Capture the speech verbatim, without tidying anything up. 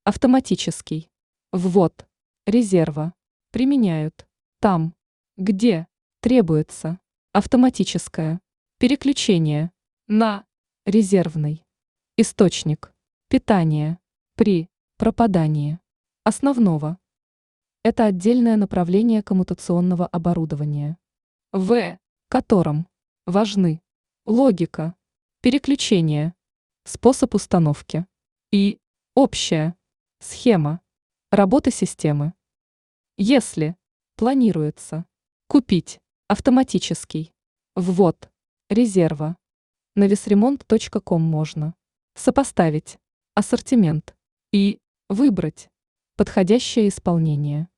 Автоматический. Ввод резерва применяют там, где требуется. Автоматическое переключение на резервный источник питания при пропадании основного. Это отдельное направление коммутационного оборудования, в котором важны логика переключения, способ установки и общая схема работы системы. Если планируется купить автоматический ввод резерва, на весремонт точка ком можно сопоставить ассортимент и выбрать подходящее исполнение.